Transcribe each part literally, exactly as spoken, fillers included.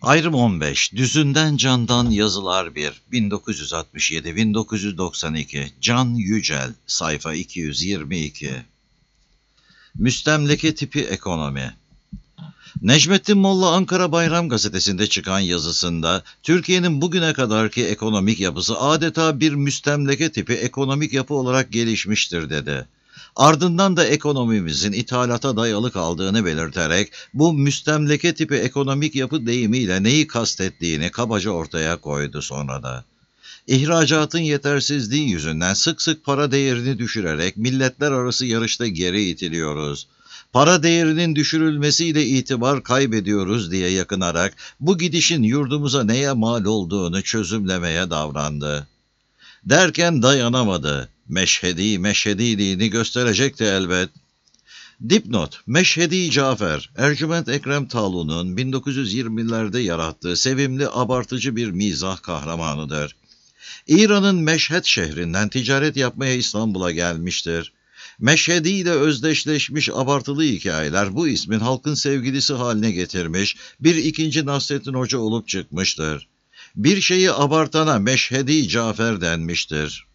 Ayrım on beş. Düzünden Candan Yazılar bir. bin dokuz yüz altmış yedi bin dokuz yüz doksan iki. Can Yücel. Sayfa iki yüz yirmi iki. Müstemleke tipi ekonomi. Necmettin Molla Ankara Bayram Gazetesi'nde çıkan yazısında Türkiye'nin bugüne kadarki ekonomik yapısı adeta bir müstemleke tipi ekonomik yapı olarak gelişmiştir dedi. Ardından da ekonomimizin ithalata dayalı kaldığını belirterek bu müstemleke tipi ekonomik yapı deyimiyle neyi kastettiğini kabaca ortaya koydu sonra da. İhracatın yetersizliği yüzünden sık sık para değerini düşürerek milletler arası yarışta geri itiliyoruz. Para değerinin düşürülmesiyle itibar kaybediyoruz diye yakınarak bu gidişin yurdumuza neye mal olduğunu çözümlemeye davrandı. Derken dayanamadı. Meşhedi meşhediliğini gösterecekti elbet. Dipnot: Meşhedi Cafer, Ercüment Ekrem Talu'nun bin dokuz yüz yirmilerde yarattığı sevimli abartıcı bir mizah kahramanıdır. İran'ın Meşhed şehrinden ticaret yapmaya İstanbul'a gelmiştir. Meşhedi ile özdeşleşmiş abartılı hikayeler bu ismin halkın sevgilisi haline getirmiş, bir ikinci Nasrettin Hoca olup çıkmıştır. Bir şeyi abartana Meşhedi Cafer denmiştir.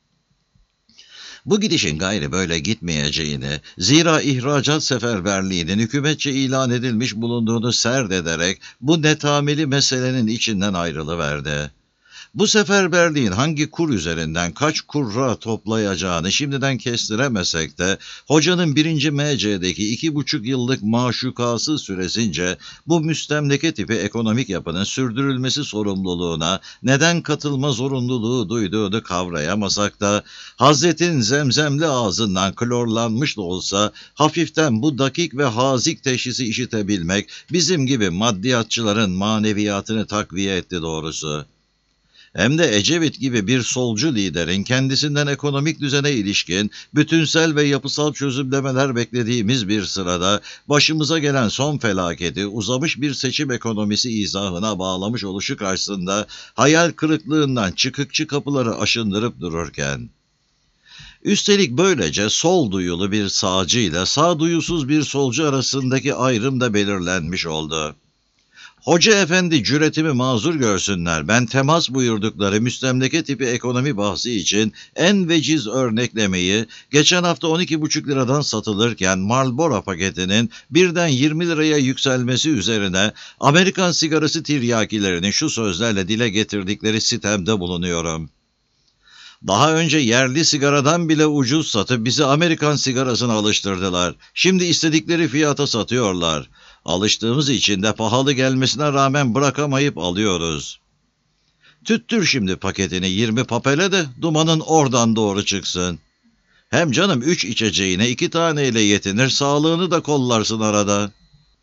Bu gidişin gayrı böyle gitmeyeceğini, zira ihracat seferberliğinin hükümetçe ilan edilmiş bulunduğunu serdederek bu netameli meselenin içinden ayrılıverdi. Bu seferberliğin hangi kur üzerinden kaç kurra toplayacağını şimdiden kestiremesek de hocanın birinci M C'deki iki buçuk yıllık maşukası süresince bu müstemleke tipi ekonomik yapının sürdürülmesi sorumluluğuna neden katılma zorunluluğu duyduğunu kavrayamasak da Hazretin zemzemli ağzından klorlanmış da olsa hafiften bu dakik ve hazik teşhisi işitebilmek bizim gibi maddiyatçıların maneviyatını takviye etti doğrusu. Hem de Ecevit gibi bir solcu liderin kendisinden ekonomik düzene ilişkin bütünsel ve yapısal çözümlemeler beklediğimiz bir sırada başımıza gelen son felaketi uzamış bir seçim ekonomisi izahına bağlamış oluşu karşısında hayal kırıklığından çıkıkçı kapıları aşındırıp dururken, üstelik böylece sol duyulu bir sağcı ile sağduyusuz bir solcu arasındaki ayrım da belirlenmiş oldu. Hoca efendi cüretimi mazur görsünler, ben temas buyurdukları müstemleke tipi ekonomi bahsi için en veciz örneklemeyi, geçen hafta on iki buçuk liradan satılırken Marlboro paketinin birden yirmi liraya yükselmesi üzerine Amerikan sigarası tiryakilerinin şu sözlerle dile getirdikleri sitemde bulunuyorum. Daha önce yerli sigaradan bile ucuz satıp bizi Amerikan sigarasına alıştırdılar. Şimdi istedikleri fiyata satıyorlar. Alıştığımız için de pahalı gelmesine rağmen bırakamayıp alıyoruz. Tüttür şimdi paketini yirmi papele de dumanın oradan doğru çıksın. Hem canım üç içeceğine iki taneyle yetinir, sağlığını da kollarsın arada.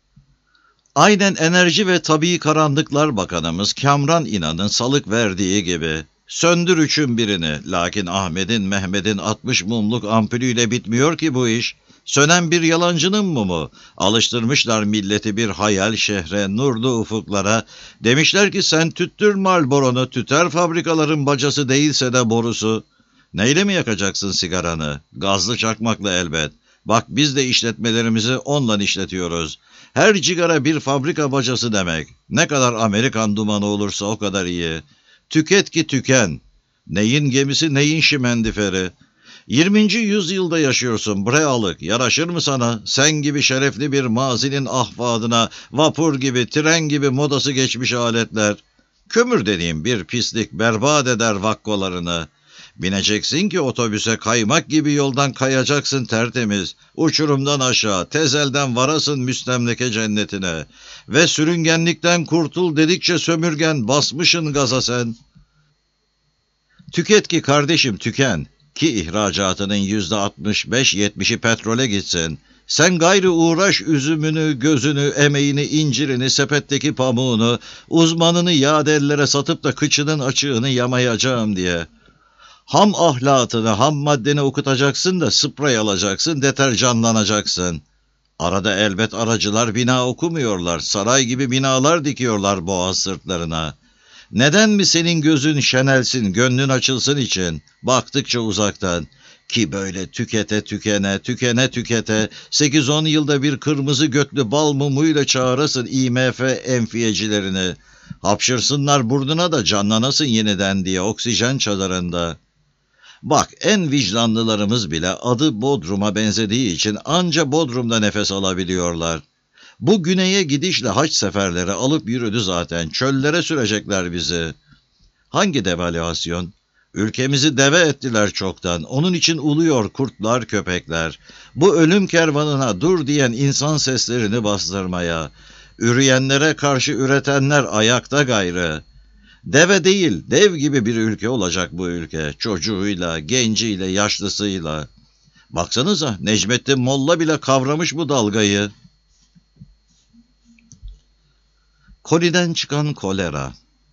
Aynen Enerji ve Tabii Karanlıklar Bakanımız Kamran İnan'ın salık verdiği gibi. Söndür üçün birini, lakin Ahmet'in Mehmet'in altmış mumluk ampulüyle bitmiyor ki bu iş. Sönen bir yalancının mumu. Alıştırmışlar milleti bir hayal şehre, nurlu ufuklara. Demişler ki sen tüttür Marlboro'nu, tüter fabrikaların bacası değilse de borusu. Neyle mi yakacaksın sigaranı? Gazlı çakmakla elbet. Bak biz de işletmelerimizi onunla işletiyoruz. Her cigara bir fabrika bacası demek. Ne kadar Amerikan dumanı olursa o kadar iyi. Tüket ki tüken. Neyin gemisi neyin şimendiferi. yirminci yüzyılda yaşıyorsun bre alık, yaraşır mı sana? Sen gibi şerefli bir mazinin ahvadına, vapur gibi, tren gibi modası geçmiş aletler. Kömür dediğim bir pislik berbat eder vakkolarını. Bineceksin ki otobüse, kaymak gibi yoldan kayacaksın tertemiz. Uçurumdan aşağı, tezelden varasın müstemleke cennetine. Ve sürüngenlikten kurtul dedikçe sömürgen basmışın gaza sen. Tüket ki kardeşim tüken. Ki ihracatının yüzde altmış beş yetmişi petrole gitsin. Sen gayrı uğraş üzümünü, gözünü, emeğini, incirini, sepetteki pamuğunu, uzmanını yadellere satıp da kıçının açığını yamayacağım diye. Ham ahlatını, ham maddeni okutacaksın da sprey alacaksın, deterjanlanacaksın. Arada elbet aracılar bina okumuyorlar, saray gibi binalar dikiyorlar boğaz sırtlarına. Neden mi senin gözün şenelsin, gönlün açılsın için, baktıkça uzaktan? Ki böyle tükete tükene, tükene tükete, sekiz on yılda bir kırmızı götlü bal mumuyla çağırasın I M F enfiyecilerini. Hapşırsınlar burnuna da canlanasın yeniden diye oksijen çadırında. Bak en vicdanlılarımız bile adı Bodrum'a benzediği için anca Bodrum'da nefes alabiliyorlar. Bu güneye gidişle haç seferleri alıp yürüdü zaten. Çöllere sürecekler bizi. Hangi devalüasyon? Ülkemizi deve ettiler çoktan. Onun için uluyor kurtlar, köpekler. Bu ölüm kervanına dur diyen insan seslerini bastırmaya. Üreyenlere karşı üretenler ayakta gayrı. Deve değil, dev gibi bir ülke olacak bu ülke. Çocuğuyla, genciyle, yaşlısıyla. Baksanıza Necmettin Molla bile kavramış bu dalgayı. Koliden çıkan kolera.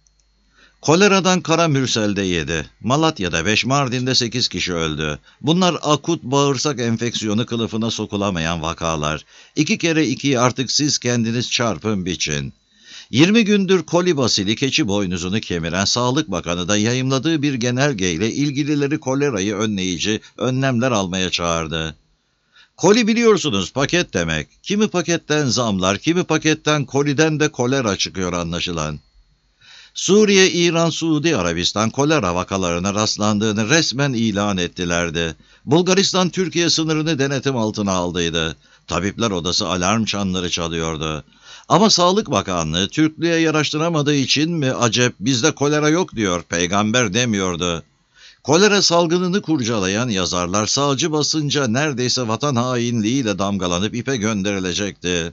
Koleradan Kara Mürsel'de yedi. Malatya'da beş, Mardin'de sekiz kişi öldü. Bunlar akut bağırsak enfeksiyonu kılıfına sokulamayan vakalar. İki kere ikiyi artık siz kendiniz çarpın biçin. yirmi gündür koli basili keçi boynuzunu kemiren Sağlık Bakanı da yayımladığı bir genelgeyle ilgilileri kolerayı önleyici önlemler almaya çağırdı. Koli biliyorsunuz paket demek. Kimi paketten zamlar, kimi paketten koliden de kolera çıkıyor anlaşılan. Suriye, İran, Suudi Arabistan kolera vakalarına rastlandığını resmen ilan ettilerdi. Bulgaristan Türkiye sınırını denetim altına aldıydı. Tabipler Odası alarm çanları çalıyordu. Ama Sağlık Bakanlığı Türklüğe yaraştıramadığı için mi acep bizde kolera yok diyor, peygamber demiyordu. Kolera salgınını kurcalayan yazarlar sağcı basınca neredeyse vatan hainliğiyle damgalanıp ipe gönderilecekti.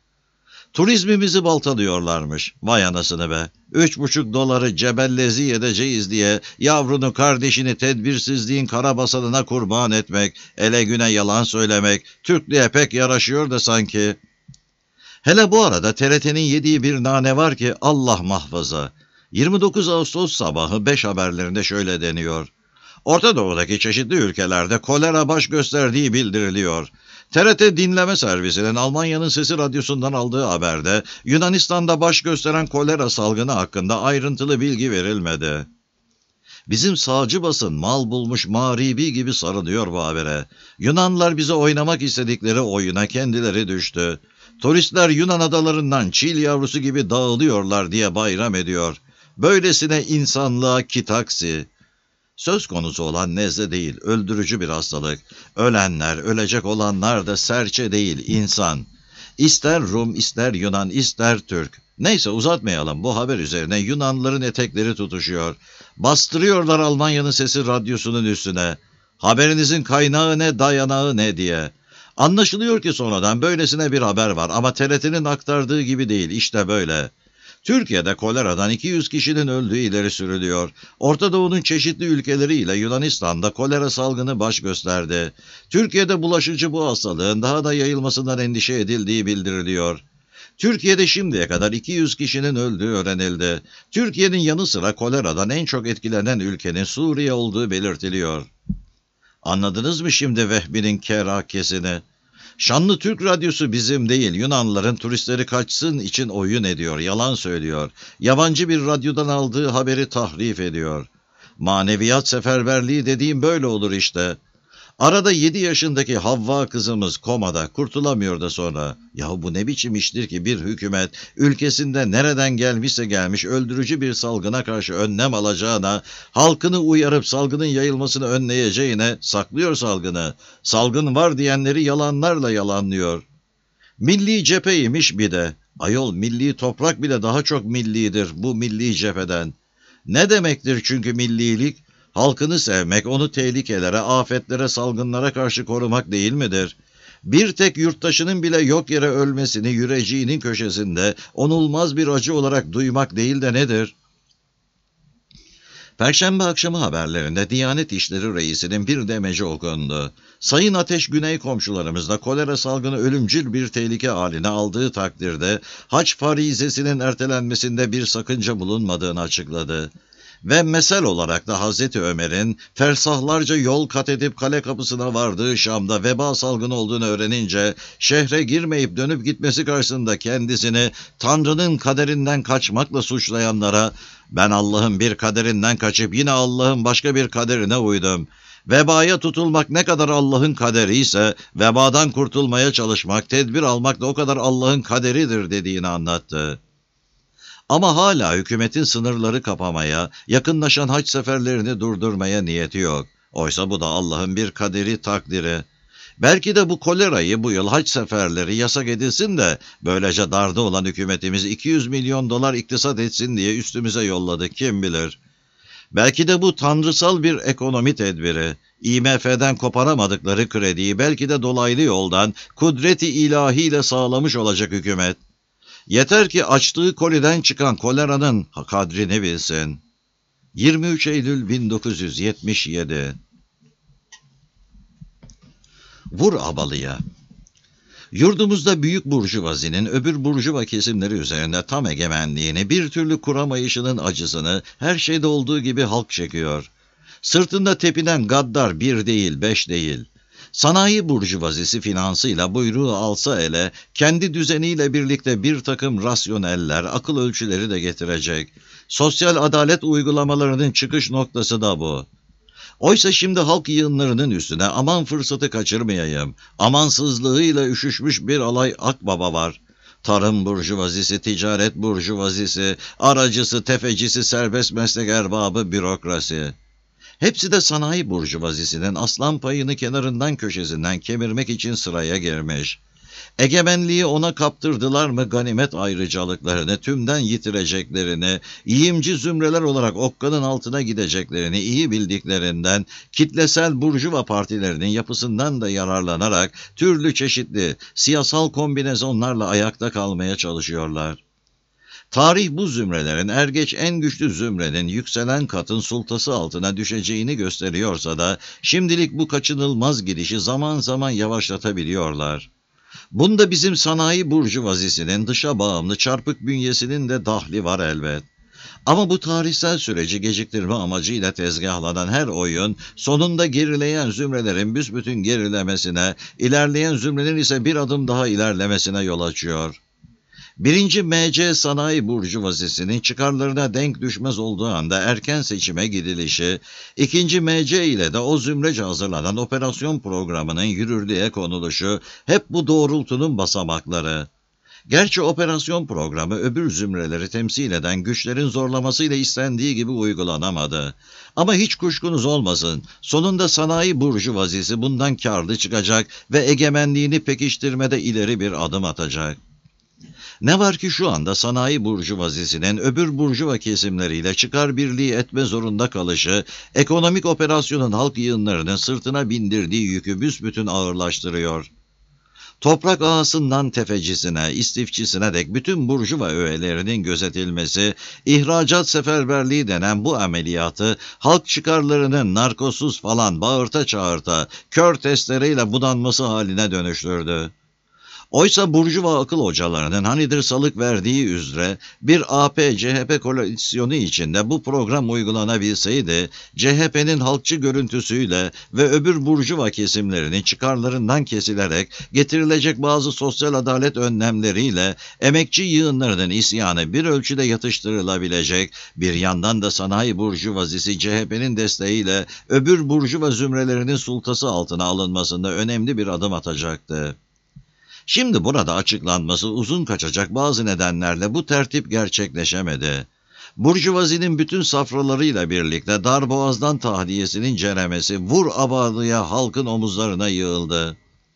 Turizmimizi baltalıyorlarmış. Vay anasını be. Üç buçuk doları cebellezi edeceğiz diye yavrunu kardeşini tedbirsizliğin karabasanına kurban etmek, ele güne yalan söylemek, Türklüğe pek yaraşıyor da sanki. Hele bu arada T R T'nin yediği bir nane var ki Allah muhafaza. yirmi dokuz Ağustos sabahı beş haberlerinde şöyle deniyor. Orta Doğu'daki çeşitli ülkelerde kolera baş gösterdiği bildiriliyor. T R T dinleme servisinin Almanya'nın Sesi Radyosu'ndan aldığı haberde Yunanistan'da baş gösteren kolera salgını hakkında ayrıntılı bilgi verilmedi. Bizim sağcı basın mal bulmuş mağribi gibi sarılıyor bu habere. Yunanlılar bize oynamak istedikleri oyuna kendileri düştü. Turistler Yunan adalarından çil yavrusu gibi dağılıyorlar diye bayram ediyor. Böylesine insanlığa kitaksi. Söz konusu olan nezle değil, öldürücü bir hastalık. Ölenler, ölecek olanlar da serçe değil, insan. İster Rum, ister Yunan, ister Türk. Neyse uzatmayalım, bu haber üzerine Yunanlıların etekleri tutuşuyor. Bastırıyorlar Almanya'nın Sesi Radyosu'nun üstüne. Haberinizin kaynağı ne, dayanağı ne diye. Anlaşılıyor ki sonradan böylesine bir haber var ama T R T'nin aktardığı gibi değil, işte böyle. Türkiye'de koleradan iki yüz kişinin öldüğü ileri sürülüyor. Orta Doğu'nun çeşitli ülkeleriyle Yunanistan'da kolera salgını baş gösterdi. Türkiye'de bulaşıcı bu hastalığın daha da yayılmasından endişe edildiği bildiriliyor. Türkiye'de şimdiye kadar iki yüz kişinin öldüğü öğrenildi. Türkiye'nin yanı sıra koleradan en çok etkilenen ülkenin Suriye olduğu belirtiliyor. Anladınız mı şimdi Vehbi'nin kerakesini? Şanlı Türk Radyosu bizim değil, Yunanlıların turistleri kaçsın için oyun ediyor, yalan söylüyor. Yabancı bir radyodan aldığı haberi tahrif ediyor. Maneviyat seferberliği dediğim böyle olur işte. Arada yedi yaşındaki Havva kızımız komada, kurtulamıyor da sonra. Yahu bu ne biçim iştir ki bir hükümet ülkesinde nereden gelmişse gelmiş öldürücü bir salgına karşı önlem alacağına, halkını uyarıp salgının yayılmasını önleyeceğine saklıyor salgını. Salgın var diyenleri yalanlarla yalanlıyor. Milli cepheymiş bir de. Ayol milli toprak bile daha çok millidir bu milli cepheden. Ne demektir çünkü millilik? Halkını sevmek, onu tehlikelere, afetlere, salgınlara karşı korumak değil midir? Bir tek yurttaşının bile yok yere ölmesini yüreceğinin köşesinde onulmaz bir acı olarak duymak değil de nedir? Perşembe akşamı haberlerinde Diyanet İşleri Reisi'nin bir demeci okundu. Sayın Ateş Güney komşularımızda kolera salgını ölümcül bir tehlike haline aldığı takdirde hac farizesinin ertelenmesinde bir sakınca bulunmadığını açıkladı. Ve mesel olarak da Hazreti Ömer'in fersahlarca yol kat edip kale kapısına vardığı Şam'da veba salgını olduğunu öğrenince şehre girmeyip dönüp gitmesi karşısında kendisini Tanrı'nın kaderinden kaçmakla suçlayanlara ben Allah'ın bir kaderinden kaçıp yine Allah'ın başka bir kaderine uydum. Vebaya tutulmak ne kadar Allah'ın kaderi ise vebadan kurtulmaya çalışmak, tedbir almak da o kadar Allah'ın kaderidir dediğini anlattı. Ama hala hükümetin sınırları kapamaya, yakınlaşan hac seferlerini durdurmaya niyeti yok. Oysa bu da Allah'ın bir kaderi, takdiri. Belki de bu kolerayı bu yıl hac seferleri yasak edilsin de böylece darda olan hükümetimiz iki yüz milyon dolar iktisat etsin diye üstümüze yolladı, kim bilir. Belki de bu tanrısal bir ekonomi tedbiri. I M F'den koparamadıkları krediyi belki de dolaylı yoldan kudreti ilahiyle sağlamış olacak hükümet. Yeter ki açtığı koliden çıkan koleranın kadrini bilsin. yirmi üç Eylül bin dokuz yüz yetmiş yedi. Vur abalıya. Yurdumuzda büyük burjuvazinin öbür burjuva kesimleri üzerinde tam egemenliğini bir türlü kuramayışının acısını her şeyde olduğu gibi halk çekiyor. Sırtında tepinen gaddar bir değil, beş değil. Sanayi burjuvazisi finansıyla buyruğu alsa ele, kendi düzeniyle birlikte bir takım rasyoneller, akıl ölçüleri de getirecek. Sosyal adalet uygulamalarının çıkış noktası da bu. Oysa şimdi halk yığınlarının üstüne aman fırsatı kaçırmayayım, amansızlığıyla üşüşmüş bir alay akbaba var. Tarım burjuvazisi, ticaret burjuvazisi, aracısı, tefecisi, serbest meslek erbabı, bürokrasi. Hepsi de sanayi burjuvazisinin aslan payını kenarından köşesinden kemirmek için sıraya girmiş. Egemenliği ona kaptırdılar mı ganimet ayrıcalıklarını tümden yitireceklerini, iyimci zümreler olarak okkanın altına gideceklerini iyi bildiklerinden, kitlesel burjuva partilerinin yapısından da yararlanarak türlü çeşitli siyasal kombinezonlarla ayakta kalmaya çalışıyorlar. Tarih bu zümrelerin er geç en güçlü zümrenin yükselen katın sultası altına düşeceğini gösteriyorsa da şimdilik bu kaçınılmaz gidişi zaman zaman yavaşlatabiliyorlar. Bunda bizim sanayi burjuvazisinin dışa bağımlı çarpık bünyesinin de dahli var elbet. Ama bu tarihsel süreci geciktirme amacıyla tezgahlanan her oyun sonunda gerileyen zümrelerin büsbütün gerilemesine, ilerleyen zümrenin ise bir adım daha ilerlemesine yol açıyor. Birinci M C sanayi burjuvazisinin çıkarlarına denk düşmez olduğu anda erken seçime gidilişi, ikinci M C ile de o zümrece hazırlanan operasyon programının yürürlüğe konuluşu hep bu doğrultunun basamakları. Gerçi operasyon programı öbür zümreleri temsil eden güçlerin zorlamasıyla istendiği gibi uygulanamadı. Ama hiç kuşkunuz olmasın, sonunda sanayi burjuvazisi bundan kârlı çıkacak ve egemenliğini pekiştirmede ileri bir adım atacak. Ne var ki şu anda sanayi burjuvazisinin öbür burjuva kesimleriyle çıkar birliği etme zorunda kalışı, ekonomik operasyonun halk yığınlarının sırtına bindirdiği yükü büsbütün ağırlaştırıyor. Toprak ağasından tefecisine, istifçisine dek bütün burjuva öğelerinin gözetilmesi, ihracat seferberliği denen bu ameliyatı halk çıkarlarının narkozsuz falan bağırta çağırta, kör testereyle budanması haline dönüştürdü. Oysa burjuva akıl hocalarının hanidir salık verdiği üzere bir A P C H P koalisyonu içinde bu program uygulanabilseydi, C H P'nin halkçı görüntüsüyle ve öbür burjuva kesimlerinin çıkarlarından kesilerek getirilecek bazı sosyal adalet önlemleriyle emekçi yığınlarının isyanı bir ölçüde yatıştırılabilecek, bir yandan da sanayi burjuvazisi C H P'nin desteğiyle öbür burjuva zümrelerinin sultası altına alınmasında önemli bir adım atacaktı. Şimdi burada açıklanması uzun kaçacak bazı nedenlerle bu tertip gerçekleşemedi. Burjuvazinin bütün safralarıyla birlikte darboğazdan tahliyesinin ceremesi vur abalıya halkın omuzlarına yığıldı.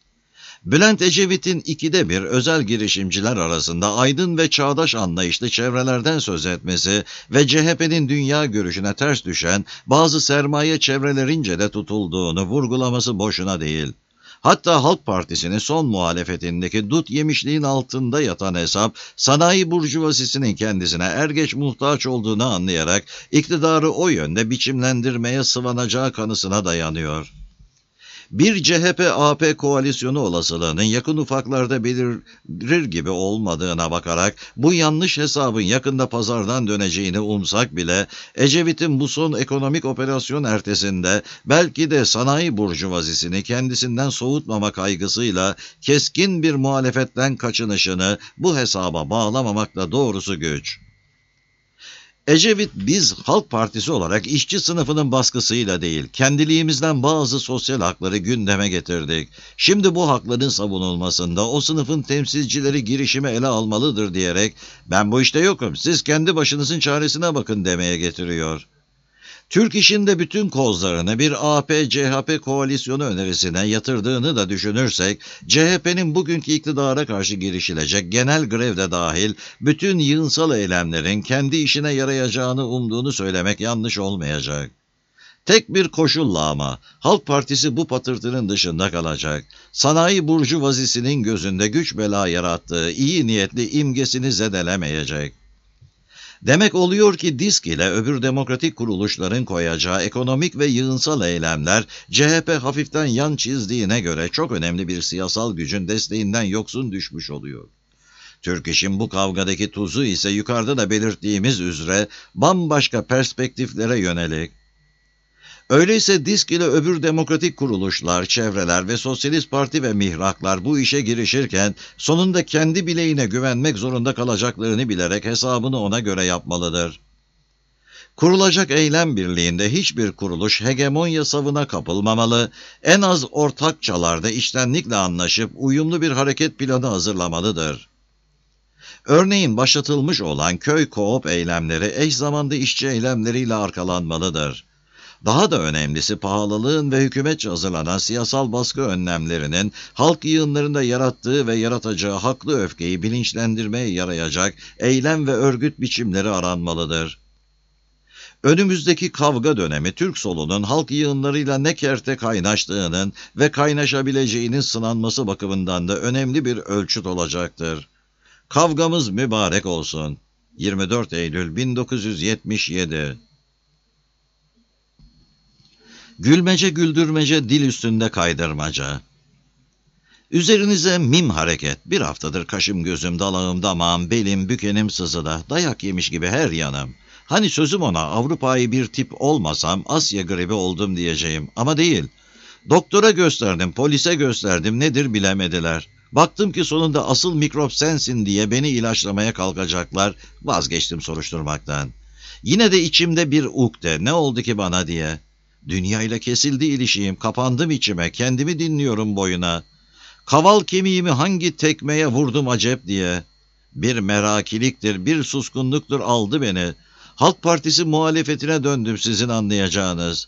Bülent Ecevit'in ikide bir özel girişimciler arasında aydın ve çağdaş anlayışlı çevrelerden söz etmesi ve C H P'nin dünya görüşüne ters düşen bazı sermaye çevrelerince de tutulduğunu vurgulaması boşuna değil. Hatta Halk Partisi'nin son muhalefetindeki dut yemişliğin altında yatan hesap, sanayi burjuvazisinin kendisine er geç muhtaç olduğunu anlayarak iktidarı o yönde biçimlendirmeye sıvanacağı kanısına dayanıyor. Bir C H P-A P koalisyonu olasılığının yakın ufaklarda belirir gibi olmadığına bakarak bu yanlış hesabın yakında pazardan döneceğini umsak bile Ecevit'in bu son ekonomik operasyon ertesinde belki de sanayi burjuvazisini kendisinden soğutmama kaygısıyla keskin bir muhalefetten kaçınışını bu hesaba bağlamamakla doğrusu güç. Ecevit biz Halk Partisi olarak işçi sınıfının baskısıyla değil, kendiliğimizden bazı sosyal hakları gündeme getirdik. Şimdi bu hakların savunulmasında o sınıfın temsilcileri girişimi ele almalıdır diyerek ben bu işte yokum, siz kendi başınızın çaresine bakın demeye getiriyor. Türk İş'in de bütün kozlarını bir A P C H P koalisyonu önerisine yatırdığını da düşünürsek, C H P'nin bugünkü iktidara karşı girişilecek genel grevde dahil bütün yığınsal eylemlerin kendi işine yarayacağını umduğunu söylemek yanlış olmayacak. Tek bir koşulla ama Halk Partisi bu patırtının dışında kalacak. Sanayi burjuvazisinin gözünde güç bela yarattığı iyi niyetli imgesini zedelemeyecek. Demek oluyor ki DİSK ile öbür demokratik kuruluşların koyacağı ekonomik ve yığınsal eylemler C H P hafiften yan çizdiğine göre çok önemli bir siyasal gücün desteğinden yoksun düşmüş oluyor. Türk İş'in bu kavgadaki tuzu ise yukarıda da belirttiğimiz üzere bambaşka perspektiflere yönelik. Öyleyse DİSK ile öbür demokratik kuruluşlar, çevreler ve Sosyalist Parti ve mihraklar bu işe girişirken sonunda kendi bileğine güvenmek zorunda kalacaklarını bilerek hesabını ona göre yapmalıdır. Kurulacak eylem birliğinde hiçbir kuruluş hegemonya savına kapılmamalı, en az ortakçalarda içtenlikle anlaşıp uyumlu bir hareket planı hazırlamalıdır. Örneğin başlatılmış olan köy koop eylemleri eş zamanlı işçi eylemleriyle arkalanmalıdır. Daha da önemlisi pahalılığın ve hükümetçe hazırlanan siyasal baskı önlemlerinin halk yığınlarında yarattığı ve yaratacağı haklı öfkeyi bilinçlendirmeye yarayacak eylem ve örgüt biçimleri aranmalıdır. Önümüzdeki kavga dönemi Türk solunun halk yığınlarıyla ne kerte kaynaştığının ve kaynaşabileceğinin sınanması bakımından da önemli bir ölçüt olacaktır. Kavgamız mübarek olsun. yirmi dört Eylül bin dokuz yüz yetmiş yedi. Gülmece güldürmece dil üstünde kaydırmaca. Üzerinize mim hareket. Bir haftadır kaşım gözüm dalağım damağım belim bükenim sızıda. Dayak yemiş gibi her yanım. Hani sözüm ona Avrupa'yı bir tip olmasam Asya gribi oldum diyeceğim. Ama değil. Doktora gösterdim, polise gösterdim, nedir bilemediler. Baktım ki sonunda asıl mikrop sensin diye beni ilaçlamaya kalkacaklar. Vazgeçtim soruşturmaktan. Yine de içimde bir ukde, ne oldu ki bana diye. Dünyayla kesildi ilişiğim, kapandım içime, kendimi dinliyorum boyuna. Kaval kemiğimi hangi tekmeye vurdum acep diye. Bir merakiliktir, bir suskunluktur aldı beni. Halk Partisi muhalefetine döndüm sizin anlayacağınız.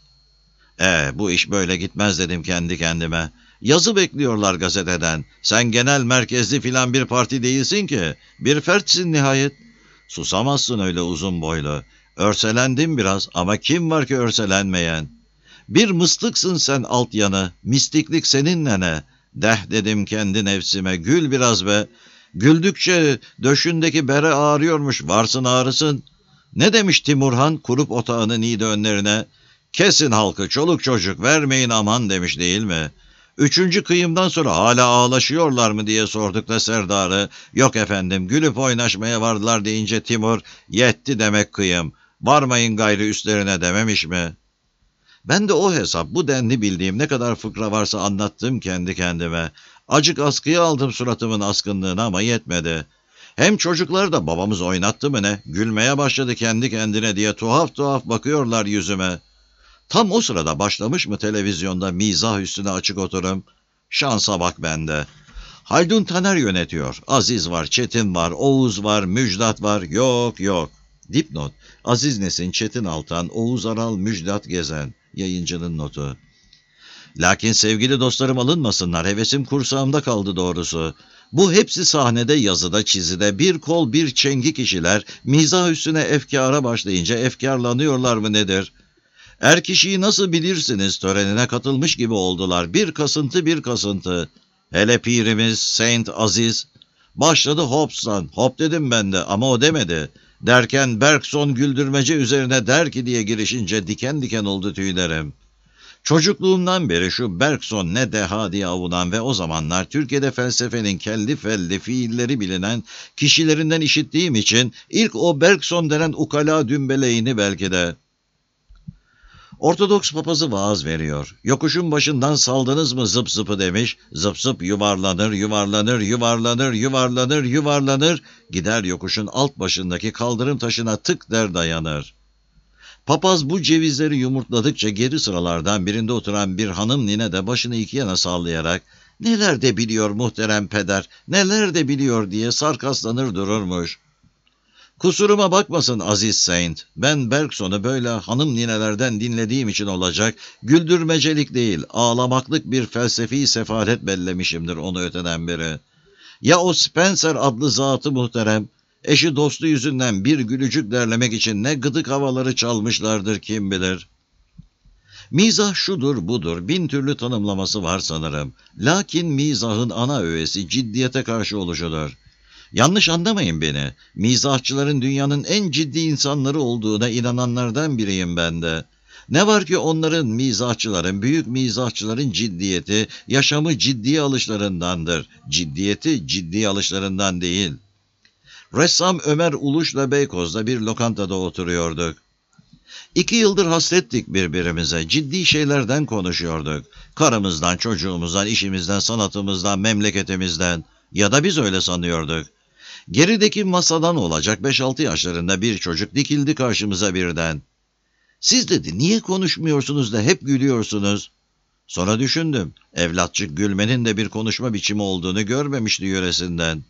E bu iş böyle gitmez dedim kendi kendime. Yazı bekliyorlar gazeteden. Sen genel merkezli filan bir parti değilsin ki. Bir fertsin nihayet. Susamazsın öyle uzun boylu. Örselendim biraz ama kim var ki örselenmeyen? Bir mıstıksın sen alt yanı, mistiklik seninle ne? Deh dedim kendi nefsime, gül biraz be. Güldükçe döşündeki bere ağrıyormuş, varsın ağrısın. Ne demiş Timurhan kurup otağının iğde önlerine? Kesin halkı, çoluk çocuk, vermeyin aman demiş değil mi? Üçüncü kıyımdan sonra hala ağlaşıyorlar mı diye sorduk da Serdar'ı. Yok efendim, gülüp oynaşmaya vardılar deyince Timur, yetti demek kıyım. Varmayın gayrı üstlerine dememiş mi? Ben de o hesap, bu denli bildiğim ne kadar fıkra varsa anlattım kendi kendime. Acık askıya aldım suratımın askınlığını ama yetmedi. Hem çocuklar da babamız oynattı mı ne? Gülmeye başladı kendi kendine diye tuhaf tuhaf bakıyorlar yüzüme. Tam o sırada başlamış mı televizyonda mizah üstüne açık oturum? Şansa bak bende. Haldun Taner yönetiyor. Aziz var, Çetin var, Oğuz var, Müjdat var. Yok yok. Dipnot. Aziz Nesin, Çetin Altan, Oğuz Aral, Müjdat Gezen. Yayıncının notu. Lakin sevgili dostlarım alınmasınlar. Hevesim kursağımda kaldı doğrusu. Bu hepsi sahnede, yazıda, çizide bir kol bir çengi kişiler mizah üstüne efkara başlayınca efkarlanıyorlar mı nedir? Er kişiyi nasıl bilirsiniz törenine katılmış gibi oldular. Bir kasıntı bir kasıntı. Hele pirimiz Saint Aziz. Başladı Hobbes'tan. Hop dedim ben de ama o demedi. Derken Bergson güldürmece üzerine der ki diye girişince diken diken oldu tüylerim. Çocukluğumdan beri şu Bergson ne deha diye avunan ve o zamanlar Türkiye'de felsefenin kelli felli fiilleri bilinen kişilerinden işittiğim için ilk o Bergson denen ukala dümbeleğini belki de. Ortodoks papazı vaaz veriyor. Yokuşun başından saldınız mı zıp zıpı demiş. Zıp zıp yuvarlanır, yuvarlanır, yuvarlanır, yuvarlanır, yuvarlanır. Gider yokuşun alt başındaki kaldırım taşına tık der dayanır. Papaz bu cevizleri yumurtladıkça geri sıralardan birinde oturan bir hanım nine de başını iki yana sallayarak "Neler de biliyor muhterem peder, neler de biliyor" diye sarkaslanır dururmuş. Kusuruma bakmasın aziz Saint, ben Bergson'u böyle hanım ninelerden dinlediğim için olacak, güldürmecelik değil, ağlamaklık bir felsefi sefalet bellemişimdir onu öteden beri. Ya o Spencer adlı zatı muhterem, eşi dostu yüzünden bir gülücük derlemek için ne gıdık havaları çalmışlardır kim bilir. Mizah şudur budur, bin türlü tanımlaması var sanırım. Lakin mizahın ana öğesi ciddiyete karşı oluşudur. Yanlış anlamayın beni, mizahçıların dünyanın en ciddi insanları olduğuna inananlardan biriyim ben de. Ne var ki onların, mizahçıların, büyük mizahçıların ciddiyeti, yaşamı ciddiye alışlarındandır. Ciddiyeti ciddiye alışlarından değil. Ressam Ömer Uluş'la Beykoz'da bir lokantada oturuyorduk. İki yıldır hasrettik birbirimize, ciddi şeylerden konuşuyorduk. Karımızdan, çocuğumuzdan, işimizden, sanatımızdan, memleketimizden. Ya da biz öyle sanıyorduk. Gerideki masadan olacak beş altı yaşlarında bir çocuk dikildi karşımıza birden. "Siz," dedi, "niye konuşmuyorsunuz da hep gülüyorsunuz?" Sonra düşündüm, evlatçık gülmenin de bir konuşma biçimi olduğunu görmemişti yöresinden.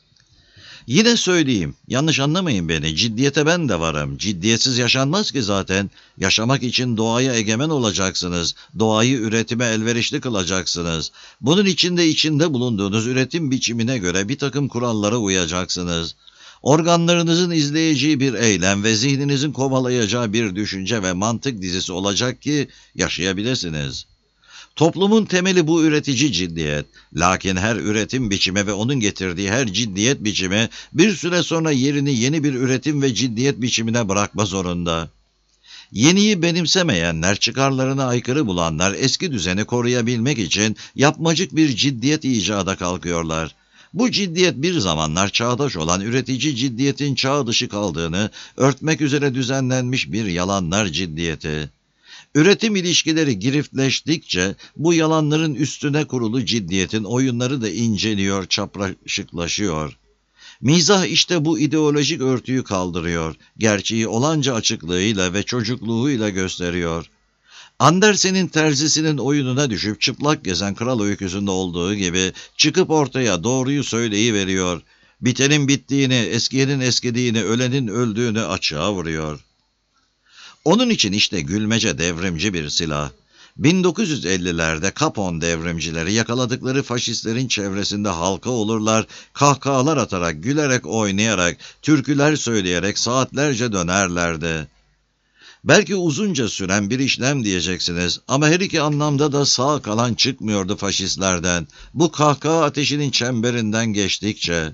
Yine söyleyeyim, yanlış anlamayın beni, ciddiyete ben de varım. Ciddiyetsiz yaşanmaz ki zaten. Yaşamak için doğaya egemen olacaksınız. Doğayı üretime elverişli kılacaksınız. Bunun için de içinde bulunduğunuz üretim biçimine göre bir takım kurallara uyacaksınız. Organlarınızın izleyeceği bir eylem ve zihninizin kovalayacağı bir düşünce ve mantık dizisi olacak ki yaşayabilirsiniz. Toplumun temeli bu üretici ciddiyet. Lakin her üretim biçimi ve onun getirdiği her ciddiyet biçimi bir süre sonra yerini yeni bir üretim ve ciddiyet biçimine bırakma zorunda. Yeniyi benimsemeyenler, çıkarlarına aykırı bulanlar eski düzeni koruyabilmek için yapmacık bir ciddiyet icada kalkıyorlar. Bu ciddiyet bir zamanlar çağdaş olan üretici ciddiyetin çağ dışı kaldığını örtmek üzere düzenlenmiş bir yalanlar ciddiyeti. Üretim ilişkileri giriftleştikçe bu yalanların üstüne kurulu ciddiyetin oyunları da inceliyor, çapraşıklaşıyor. Mizah işte bu ideolojik örtüyü kaldırıyor, gerçeği olanca açıklığıyla ve çocukluğuyla gösteriyor. Andersen'in terzisinin oyununa düşüp çıplak gezen kral öyküsünde olduğu gibi çıkıp ortaya doğruyu söyleyiveriyor. Bitenin bittiğini, eskiyenin eskidiğini, ölenin öldüğünü açığa vuruyor. Onun için işte gülmece devrimci bir silah. bin dokuz yüz ellilerde Capone devrimcileri yakaladıkları faşistlerin çevresinde halka olurlar, kahkahalar atarak, gülerek, oynayarak, türküler söyleyerek saatlerce dönerlerdi. Belki uzunca süren bir işlem diyeceksiniz ama her iki anlamda da sağ kalan çıkmıyordu faşistlerden. Bu kahkaha ateşinin çemberinden geçtikçe.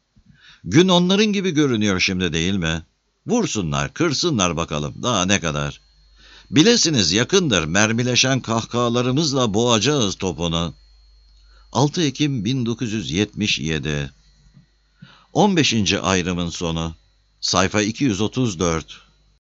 Gün onların gibi görünüyor şimdi değil mi? Vursunlar, kırsınlar bakalım, daha ne kadar. Bilesiniz yakındır, mermileşen kahkahalarımızla boğacağız topunu. altı Ekim bin dokuz yüz yetmiş yedi on beşinci ayrımın sonu. Sayfa iki yüz otuz dört.